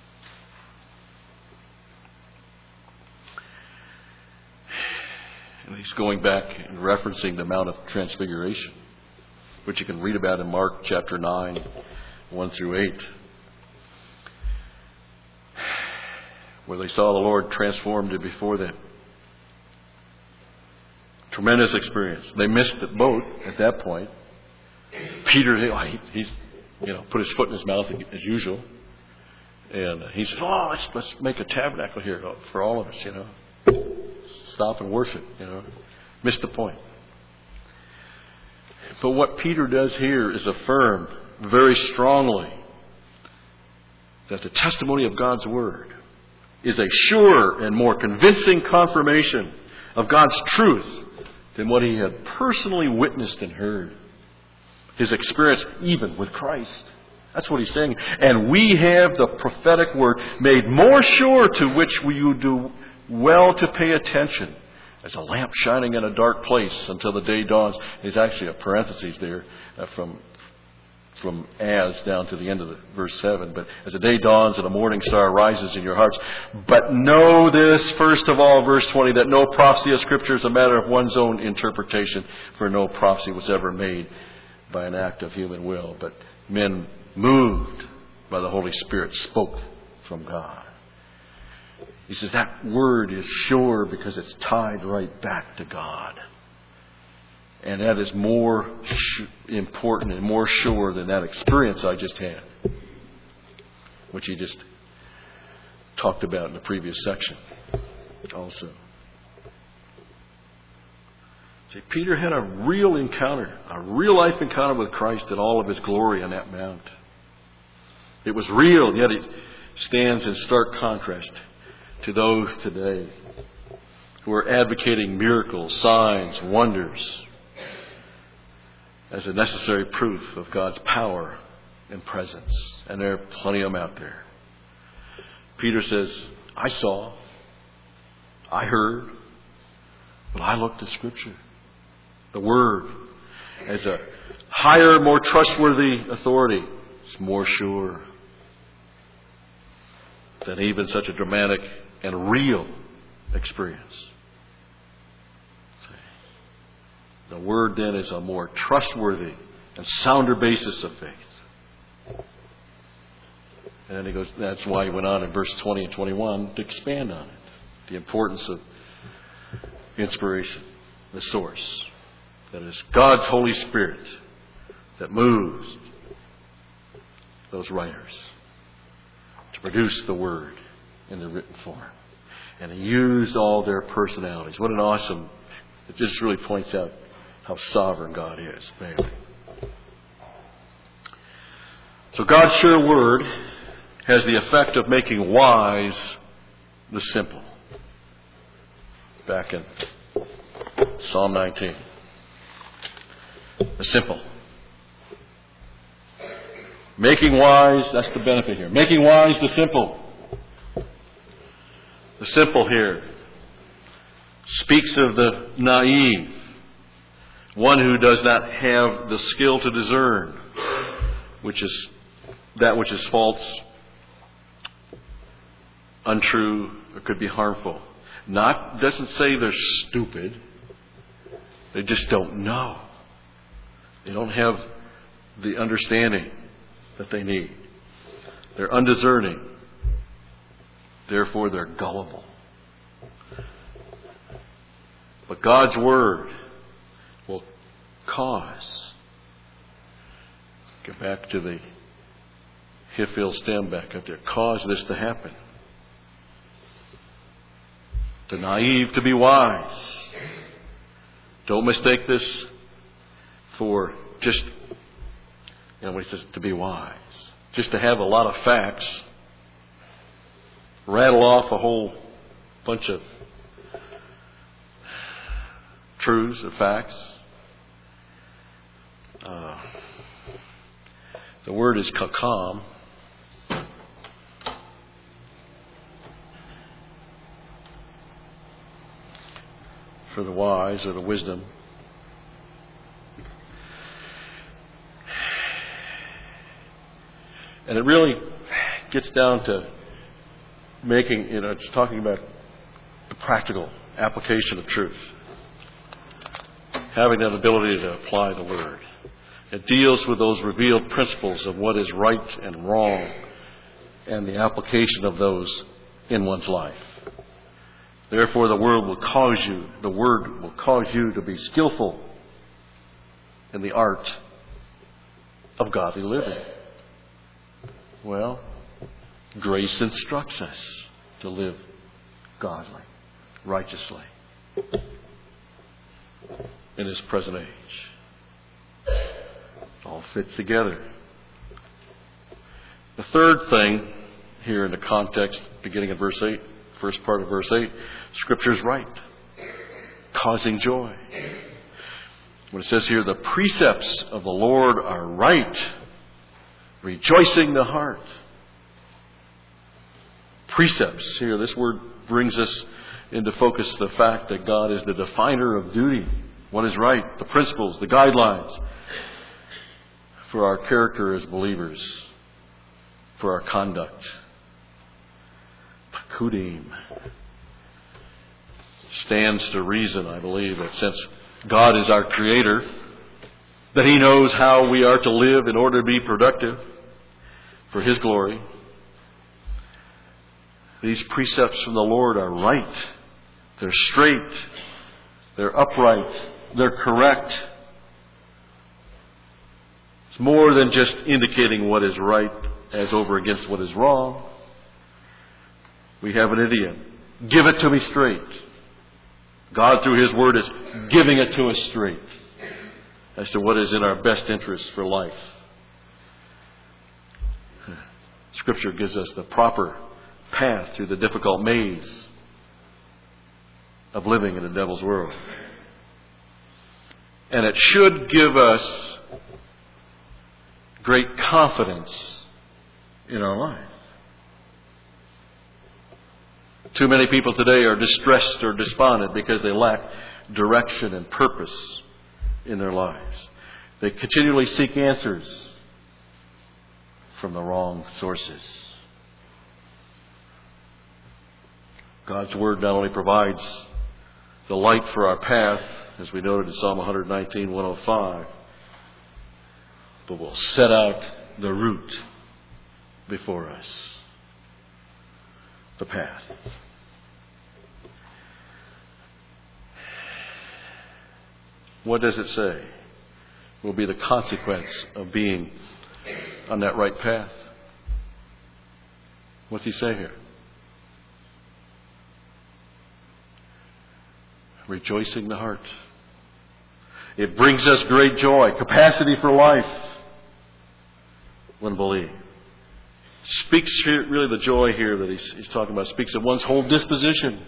And he's going back and referencing the Mount of Transfiguration, which you can read about in Mark chapter nine, one through eight. Where they saw the Lord transformed it before them. Tremendous experience. They missed the boat at that point. Peter, he, he's, you know, put his foot in his mouth as usual, and he said, "Oh, let's let's make a tabernacle here for all of us." You know, stop and worship. You know, missed the point. But what Peter does here is affirm very strongly that the testimony of God's Word is a sure and more convincing confirmation of God's truth than what he had personally witnessed and heard. His experience even with Christ. That's what he's saying. And we have the prophetic word made more sure, to which you do well to pay attention, as a lamp shining in a dark place until the day dawns. There's actually a parenthesis there from from as down to the end of the verse seven. But as the day dawns and a morning star rises in your hearts. But know this, first of all, verse twenty, that no prophecy of Scripture is a matter of one's own interpretation, for no prophecy was ever made by an act of human will, but men moved by the Holy Spirit spoke from God. He says that word is sure because it's tied right back to God. And that is more important and more sure than that experience I just had, which he just talked about in the previous section also. See, Peter had a real encounter, a real life encounter with Christ in all of his glory on that mount. It was real, yet it stands in stark contrast to those today who are advocating miracles, signs, wonders as a necessary proof of God's power and presence. And there are plenty of them out there. Peter says, I saw, I heard, but I looked at Scripture. The Word as a higher, more trustworthy authority. It's more sure than even such a dramatic and real experience. The Word then is a more trustworthy and sounder basis of faith. And then he goes, that's why he went on in verse twenty and twenty-one to expand on it. The importance of inspiration, the source. That is God's Holy Spirit that moves those writers to produce the Word in the written form. And he used all their personalities. What an awesome, it just really points out how sovereign God is. Man. So God's sure Word has the effect of making wise the simple. Back in Psalm nineteen. The simple. Making wise, that's the benefit here. Making wise the simple. The simple here speaks of the naive. One who does not have the skill to discern, which is that which is false, untrue, or could be harmful. Not doesn't say they're stupid. They just don't know. They don't have the understanding that they need. They're undiscerning. Therefore, they're gullible. But God's Word will cause. Get back to the Hiphil stem back up there. Cause this to happen. The naive to be wise. Don't mistake this for just, you know, when he says to be wise. Just to have a lot of facts. Rattle off a whole bunch of truths or facts. Uh, the word is kakam. For the wise or the wisdom. And it really gets down to making, you know, it's talking about the practical application of truth. Having that ability to apply the Word. It deals with those revealed principles of what is right and wrong and the application of those in one's life. Therefore, the Word will cause you, the Word will cause you to be skillful in the art of godly living. Well, grace instructs us to live godly, righteously in this present age. It all fits together. The third thing here in the context, beginning in verse eight, first part of verse eight, Scripture's right, causing joy. When it says here, the precepts of the Lord are right, rejoicing the heart. Precepts here, this word brings us into focus the fact that God is the definer of duty. What is right, the principles, the guidelines for our character as believers, for our conduct. Pakudim stands to reason, I believe, that since God is our Creator, that He knows how we are to live in order to be productive for His glory. These precepts from the Lord are right. They're straight. They're upright. They're correct. It's more than just indicating what is right as over against what is wrong. We have an idiom. Give it to me straight. God, through His Word, is giving it to us straight as to what is in our best interest for life. Scripture gives us the proper path through the difficult maze of living in the devil's world. And it should give us great confidence in our life. Too many people today are distressed or despondent because they lack direction and purpose in their lives. They continually seek answers from the wrong sources. God's Word not only provides the light for our path, as we noted in Psalm one nineteen, one oh five, but will set out the route before us, the path. What does it say will be the consequence of being on that right path? What's He say here? Rejoicing the heart. It brings us great joy, capacity for life when believed. Speaks here, really the joy here that he's, he's talking about, speaks of one's whole disposition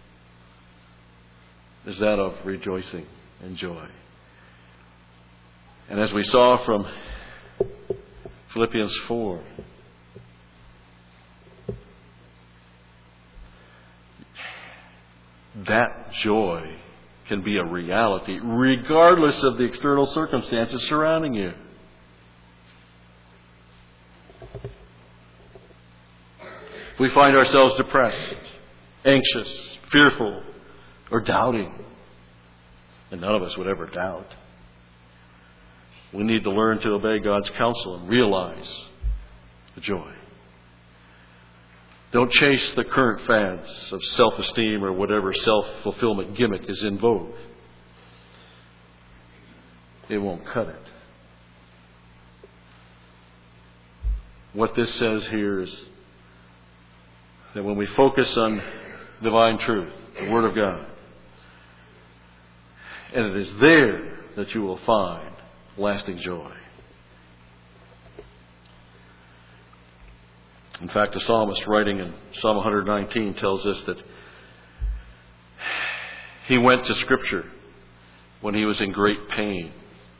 is that of rejoicing and joy. And as we saw from Philippians four, that joy can be a reality regardless of the external circumstances surrounding you. If we find ourselves depressed, anxious, fearful, or doubting, and none of us would ever doubt, we need to learn to obey God's counsel and realize the joy. Don't chase the current fads of self-esteem or whatever self-fulfillment gimmick is in vogue. It won't cut it. What this says here is that when we focus on divine truth, the Word of God, and it is there that you will find lasting joy. In fact, the psalmist writing in Psalm one nineteen tells us that he went to Scripture when he was in great pain.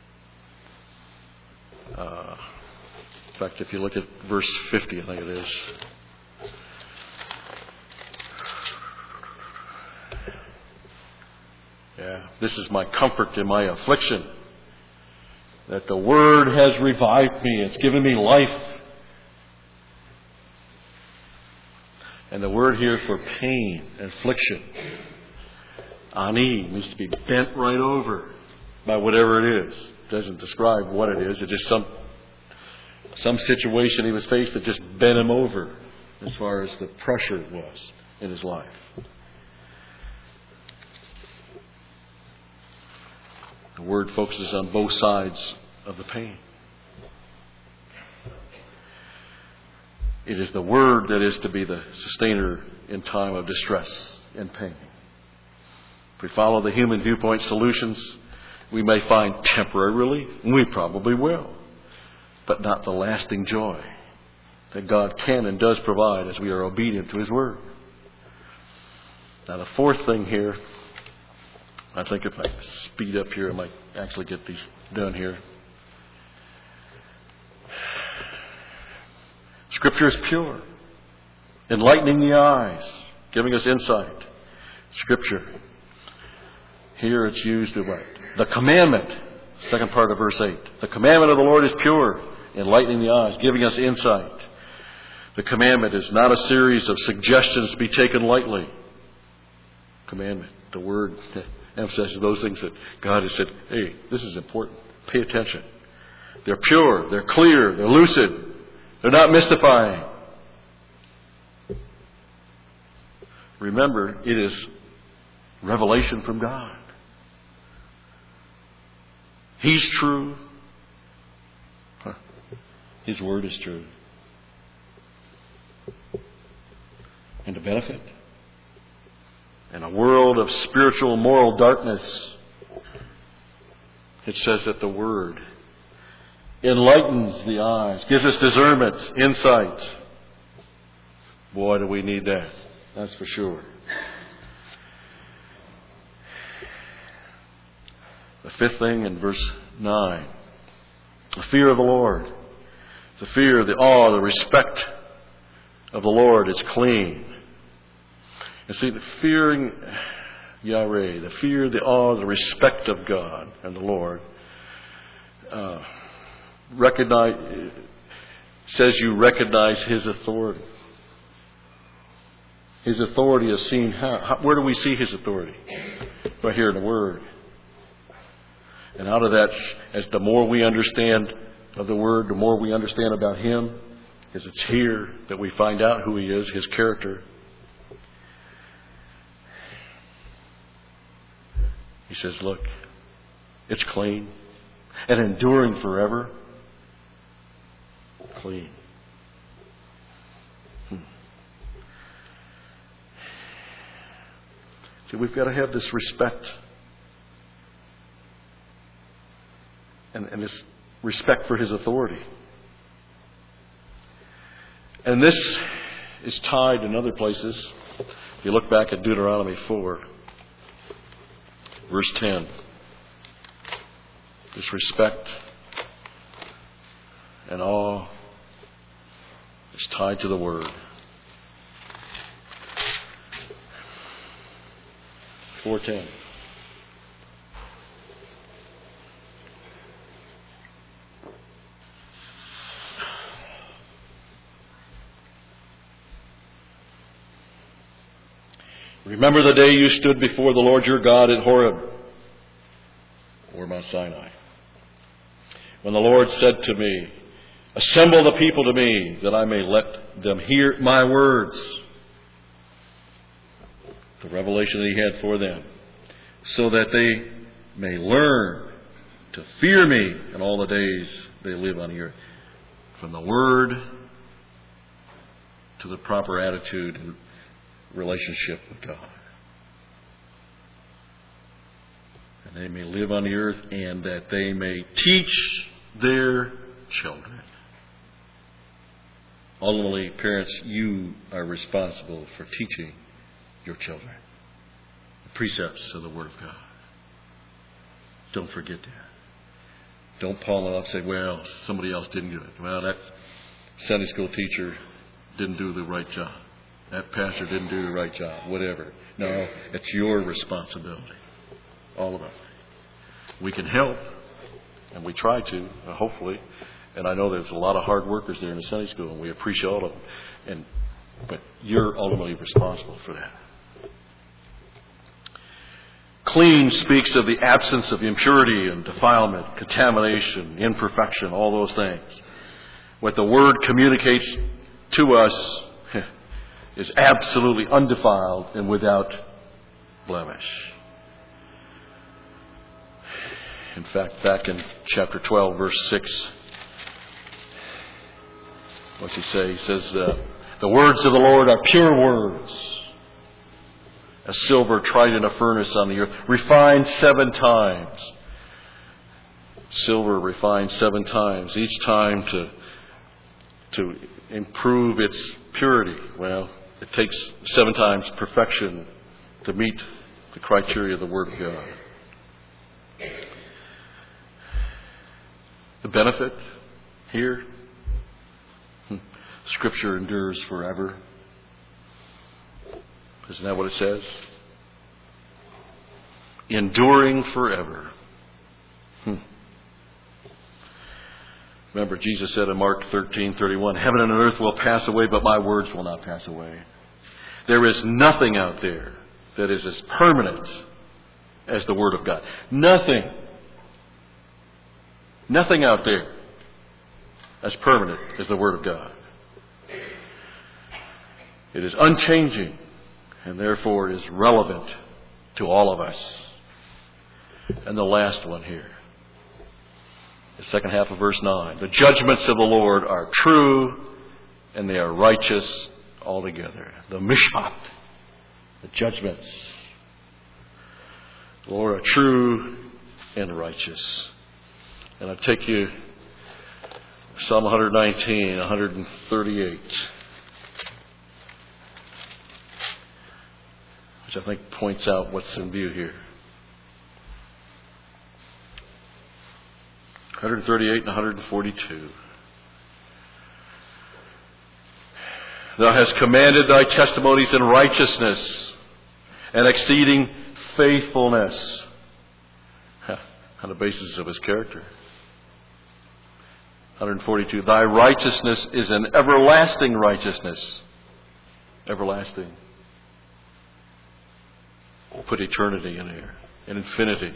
Uh, in fact, if you look at verse fifty, I think it is. Yeah, this is my comfort in my affliction, that the Word has revived me. It's given me life. And the word here for pain, affliction, ani, means to be bent right over by whatever it is. It doesn't describe what it is. It's just some some situation he was faced that just bent him over as far as the pressure was in his life. The word focuses on both sides of the pain. It is the Word that is to be the sustainer in time of distress and pain. If we follow the human viewpoint solutions, we may find temporary relief. We probably will. But not the lasting joy that God can and does provide as we are obedient to His Word. Now the fourth thing here, I think if I speed up here, I might actually get these done here. Scripture is pure, enlightening the eyes, giving us insight. Scripture, here it's used to what? The commandment Second part of verse eight. The commandment of the Lord is pure, enlightening the eyes, giving us insight. The commandment is not a series of suggestions to be taken lightly. Commandment, the word, emphasizes those things that God has said, hey, this is important. Pay attention. They're pure, they're clear, they're lucid, they're not mystifying. Remember, it is revelation from God. He's true. Huh. His word is true. And to benefit. In a world of spiritual and moral darkness, it says that the word enlightens the eyes, gives us discernment, insight. Boy, do we need that. That's for sure. The fifth thing in verse nine. The fear of the Lord. The fear, the awe, the respect of the Lord is clean. And see, the fearing Yahweh, the fear, the awe, the respect of God and the Lord, uh, recognize, says you recognize His authority. His authority is seen how? how? Where do we see His authority? Right here in the Word. And out of that, as the more we understand of the Word, the more we understand about Him, because it's here that we find out who He is, His character. He says, look, it's clean and enduring forever. Clean. Hmm. See, we've got to have this respect. And, and this respect for His authority. And this is tied in other places. If you look back at Deuteronomy four, verse ten. This respect and awe is tied to the Word. four ten. Remember the day you stood before the Lord your God at Horeb, or Mount Sinai, when the Lord said to me, assemble the people to me, that I may let them hear my words. The revelation that He had for them, so that they may learn to fear me in all the days they live on the earth. From the Word to the proper attitude and relationship with God. And they may live on the earth, and that they may teach their children. Ultimately, parents, you are responsible for teaching your children the precepts of the Word of God. Don't forget that. Don't palm it off and say, well, somebody else didn't do it. Well, that Sunday school teacher didn't do the right job. That pastor didn't do the right job. Whatever. No, it's your responsibility. All of it. We can help, and we try to, uh, hopefully. And I know there's a lot of hard workers there in the Sunday school, and we appreciate all of them. And but you're ultimately responsible for that. Clean speaks of the absence of impurity and defilement, contamination, imperfection, all those things. What the Word communicates to us is absolutely undefiled and without blemish. In fact, back in chapter twelve, verse six, what's he say? He says, uh, the words of the Lord are pure words, as silver tried in a furnace on the earth, refined seven times. Silver refined seven times, each time to to improve its purity. Well, it takes seven times perfection to meet the criteria of the Word of God. The benefit here, Scripture endures forever. Isn't that what it says? Enduring forever. Hmm. Remember, Jesus said in Mark thirteen thirty-one, heaven and earth will pass away, but my words will not pass away. There is nothing out there that is as permanent as the Word of God. Nothing. Nothing out there as permanent as the Word of God. It is unchanging and therefore is relevant to all of us. And the last one here, the second half of verse nine. The judgments of the Lord are true and they are righteous altogether. The mishpat, the judgments, the Lord are true and righteous. And I'll take you Psalm one nineteen, one thirty-eight, which I think points out what's in view here. one thirty-eight and one forty-two. Thou hast commanded thy testimonies in righteousness and exceeding faithfulness. On the basis of his character. one forty-two. Thy righteousness is an everlasting righteousness. Everlasting. Put eternity in there. And infinity.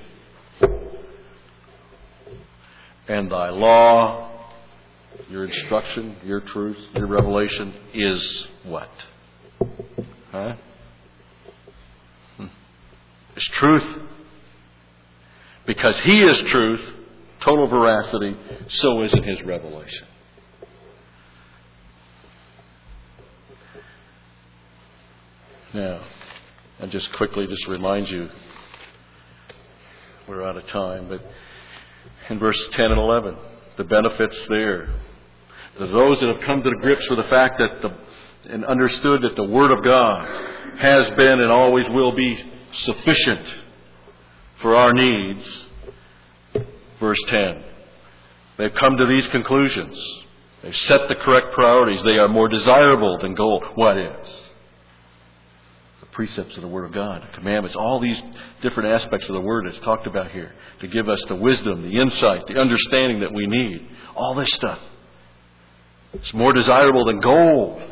And thy law, your instruction, your truth, your revelation is what? Huh? Hmm. It's truth. Because He is truth, total veracity, so is in His revelation. Now, and just quickly just remind you, we're out of time, but in verse ten and eleven, the benefits there. To those that have come to grips with the fact that the, and understood that the Word of God has been and always will be sufficient for our needs. Verse ten. They've come to these conclusions. They've set the correct priorities. They are more desirable than gold. What is? The precepts of the Word of God, the commandments, all these different aspects of the Word that's talked about here to give us the wisdom, the insight, the understanding that we need. All this stuff. It's more desirable than gold.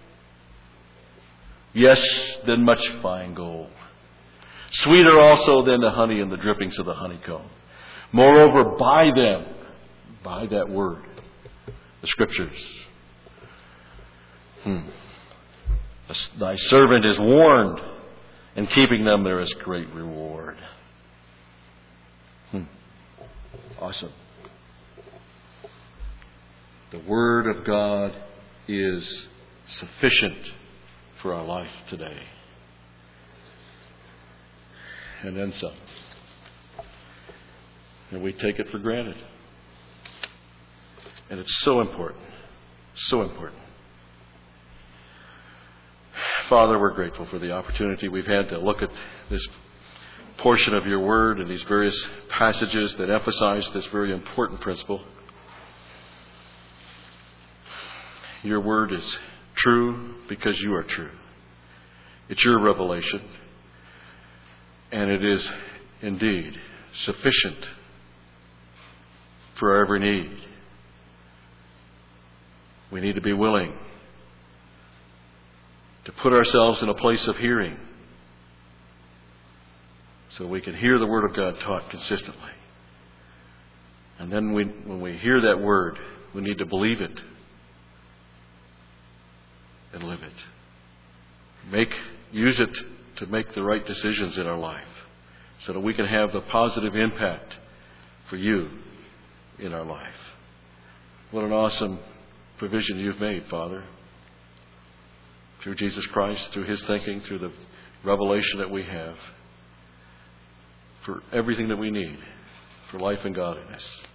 Yes, than much fine gold. Sweeter also than the honey and the drippings of the honeycomb. Moreover, by them, by that word, the Scriptures, hmm, thy servant is warned, in keeping them there is great reward. Hmm. Awesome. The Word of God is sufficient for our life today. And then some. And we take it for granted. And it's so important. So important. Father, we're grateful for the opportunity we've had to look at this portion of your Word and these various passages that emphasize this very important principle. Your Word is true because you are true. It's your revelation. And it is indeed sufficient for our every need. We need to be willing to put ourselves in a place of hearing so we can hear the Word of God taught consistently. And then we, when we hear that Word, we need to believe it and live it. Make, use it to make the right decisions in our life so that we can have the positive impact for you in our life. What an awesome provision you've made, Father. Through Jesus Christ, through His thinking, through the revelation that we have, for everything that we need for life and godliness.